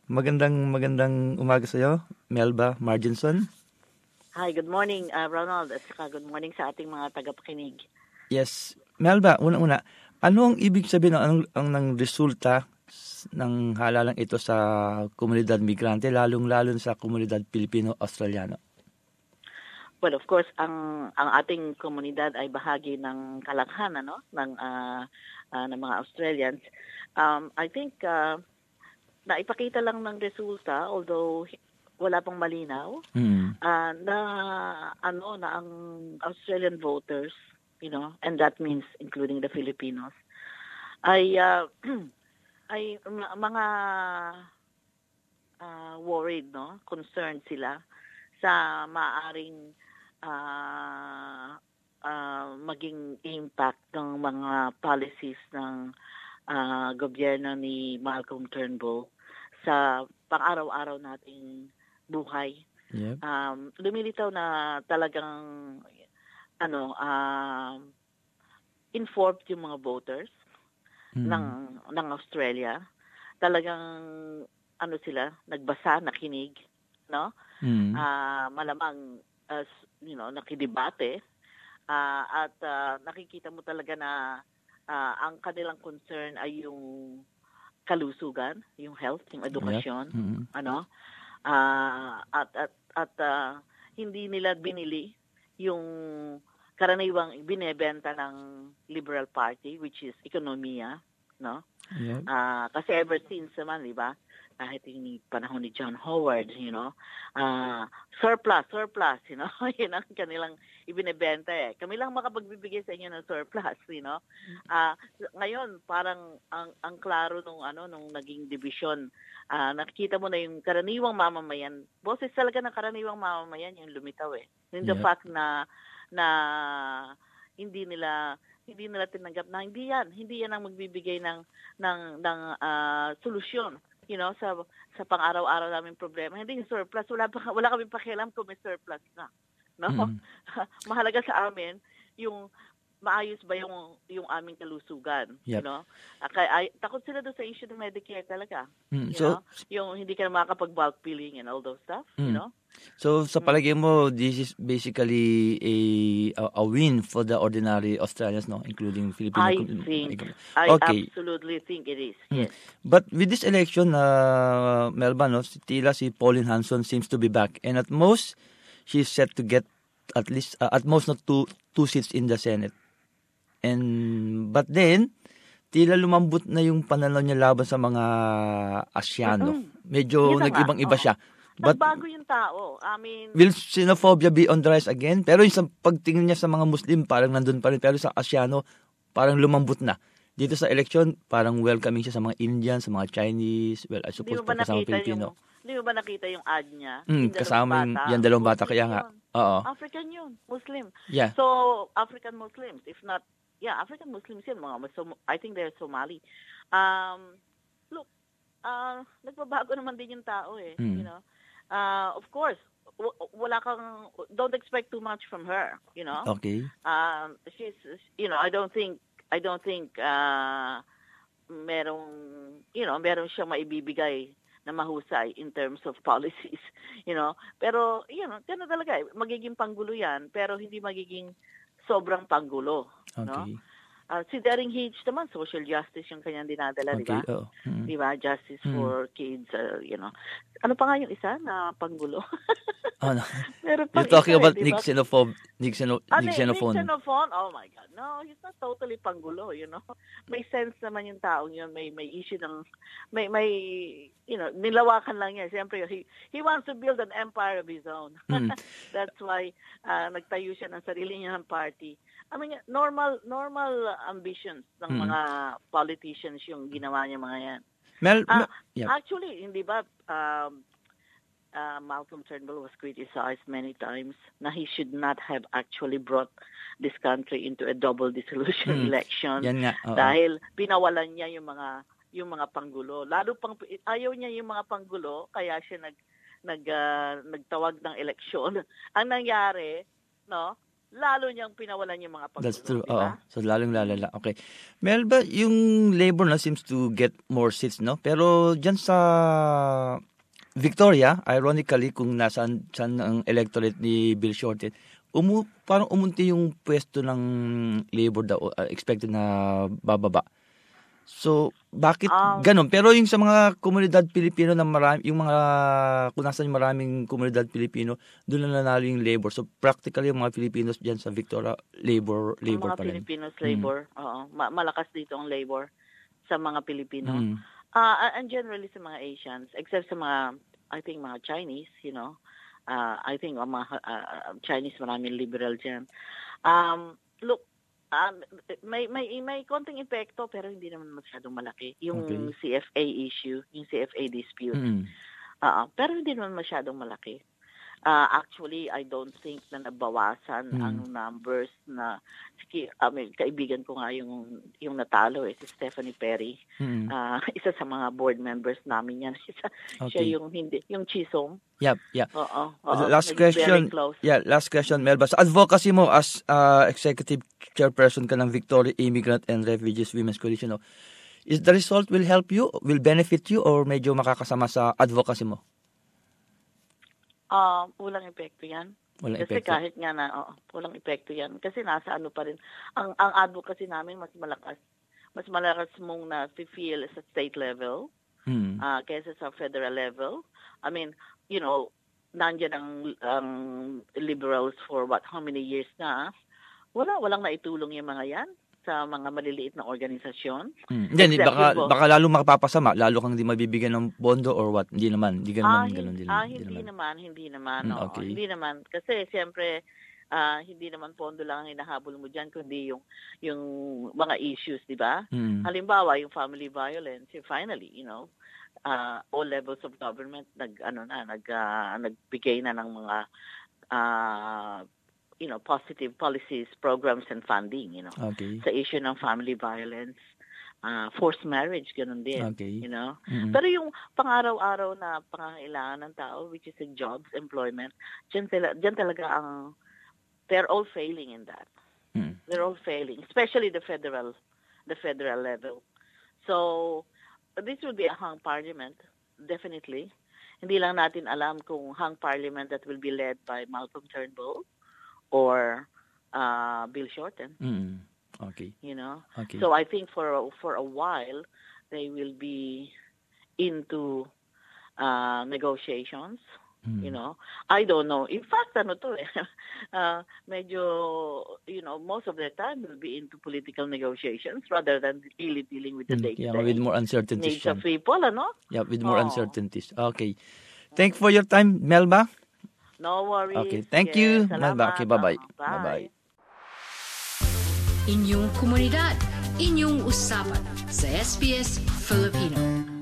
Magandang umaga sa iyo, Melba Marginson. Hi, good morning, Ronald, at saka good morning sa ating mga tagapakinig. Yes. Melba, una-una, ano ang ibig sabihin ng resulta ng halalang ito sa komunidad migrante, lalong-lalo sa komunidad Pilipino-Australiano? Well, of course, ang ating komunidad ay bahagi ng kalakhan ng mga Australians. I think naipakita lang ng resulta, although wala pang malinaw, na ang Australian voters, and that means including the Filipinos, ay mga worried, concerned sila sa maaring maging impact ng mga policies ng gobyerno ni Malcolm Turnbull sa pang-araw-araw nating buhay. Yep. Lumilitaw na talagang informed yung mga voters ng Australia. Talagang sila nagbasa, nakinig, malamang nakidebate, at nakikita mo talaga na ang kanilang concern ay yung kalusugan, yung health, yung edukasyon, at hindi nila binili yung karaniwang binebenta ng Liberal Party, which is ekonomiya, Yep. Kasi ever since naman, di ba, kahit yung panahon ni John Howard, surplus, yun ang kanilang ibinebenta eh. Kami lang makapagbibigay sa inyo ng surplus, Ngayon, parang ang klaro nung naging division, nakikita mo na yung karaniwang mamamayan, boses talaga ng karaniwang mamamayan yung lumitaw eh. Yung the fact na hindi nila tinanggap na hindi yan ang magbibigay ng solusyon sa pang-araw-araw naming problema. Hindi yung surplus, wala kaming pakialam kung may surplus na, mahalaga sa amin yung maayos ba yung aming kalusugan, takot sila doon sa issue ng Medicare talaga. Yung hindi ka na makakapag-bulk billing and all those stuff, So sa palagay mo, this is basically a win for the ordinary Australians, including Filipino. I absolutely think it is. Yes. But with this election, Melba, si Pauline Hanson seems to be back, and at most she's set to get at most two seats in the Senate. But then tila lumambot na yung pananaw niya laban sa mga Asyano. Medyo nag-ibang-iba siya. But bago yung tao. I mean, will xenophobia be on the rise again? Pero yung sa pagtingin niya sa mga Muslim, parang nandun pa rin. Pero sa Asyano, parang lumambot na. Dito sa election, parang welcoming siya sa mga Indians, sa mga Chinese. Well, I suppose kasama Pilipino. Hindi mo ba nakita yung ad niya? Kasama yung dalawang bata. Kaya nga. Oo. African yun. Muslim. Yeah. So, African Muslims. If not, African Muslims yun. I think they're Somali. Look, nagbabago naman din yung tao eh. Of course, don't expect too much from her, Okay. She's, I don't think meron siyang maibibigay na mahusay in terms of policies, Pero, gano'n talaga eh. Magiging panggulo yan, pero hindi magiging sobrang panggulo, Okay. Si Daring Hitch naman, social justice yung kanyang dinadala, Okay. di ba? Di ba? Justice for kids, Ano pa nga yung isa na panggulo? No. You're talking about Nick Xenophon. Nick Xenophon? Oh my God. No, he's not totally panggulo, May sense naman yung taong yun. May issue ng, may nilawakan lang niya. Siyempre, he wants to build an empire of his own. That's why nagtayo siya ng sarili niya ng party. I mean, normal ambitions ng mga politicians yung ginawa niya mga yan. Actually, hindi ba, Malcolm Turnbull was criticized many times na he should not have actually brought this country into a double dissolution election. Yan nga. Dahil pinawalan niya yung mga panggulo. Lalo pang ayaw niya yung mga panggulo, kaya siya nagtawag ng eleksyon. Ang nangyari, lalo niyang pinawalan yung mga paggulo. That's true. Diba? Oo. So, lalong lalala. Okay. Melba, yung labor na seems to get more seats, no? Pero dyan sa Victoria, ironically, kung saan ang electorate ni Bill Shorten, parang umunti yung pwesto ng labor daw, expected na bababa. So, bakit ganun? Pero yung sa mga komunidad Pilipino na marami, yung mga kung nasan yung maraming komunidad Pilipino, doon na nanalo yung labor. So, practically yung mga Filipinos dyan sa Victoria, labor pa rin. Mga Filipinos labor, oo. Malakas dito ang labor sa mga Pilipino. And generally sa mga Asians, except sa mga, I think mga Chinese, you know. I think mga Chinese maraming liberal dyan. Look, may konting epekto pero hindi naman masyadong malaki yung CFA issue, yung CFA dispute. Pero hindi naman masyadong malaki. Actually, I don't think na nabawasan ang numbers na kaibigan ko nga yung natalo si Stephanie Perry. Isa sa mga board members namin yan. Siya yung Chisholm. Yep. Oo. Last question. Yeah, last question, Melba. Sa advocacy mo as executive chairperson ka ng Victoria Immigrant and Refugees Women's Coalition, is the result will help you, will benefit you, or medyo makakasama sa advocacy mo? Walang epekto yan. Walang Kasi epekto. kahit nga na, walang epekto yan. Kasi nasa ano pa rin. Ang advocacy namin mas malakas. Mas malakas mong na-feel sa state level kaysa sa federal level. I mean, you know, nandiyan ang liberals for how many years na. Walang naitulong yung mga yan sa mga maliliit na organisasyon. Hindi, baka lalo makapapasama, lalo kang hindi mabibigyan ng bondo or what? Hindi naman, hindi naman. Hindi naman. Okay. Hindi naman. Kasi siyempre, hindi naman pondo lang ang hinahabol mo dyan, kundi yung mga issues, di ba? Halimbawa, yung family violence, finally, you know, all levels of government nagbigay na ng mga positive policies, programs, and funding, sa issue ng family violence, forced marriage, ganun din, Pero yung pang-araw-araw na pangangailangan ng tao, which is jobs, employment, dyan talaga they're all failing in that. They're all failing, especially the federal level. So, this will be a hung parliament, definitely. Hindi lang natin alam kung hung parliament that will be led by Malcolm Turnbull or Bill Shorten. Okay. Okay. So I think for a while they will be into negotiations. I don't know. In fact, medyo, most of their time will be into political negotiations rather than really dealing with the day-to-day. Yeah, with more uncertainties. Needs of people, Yeah, with more uncertainties. Okay. Thank you for your time, Melba. No worries. Okay, thank you, Melba. Okay, bye-bye. Bye. Inyong komunidad, inyong usapan sa SBS Filipino.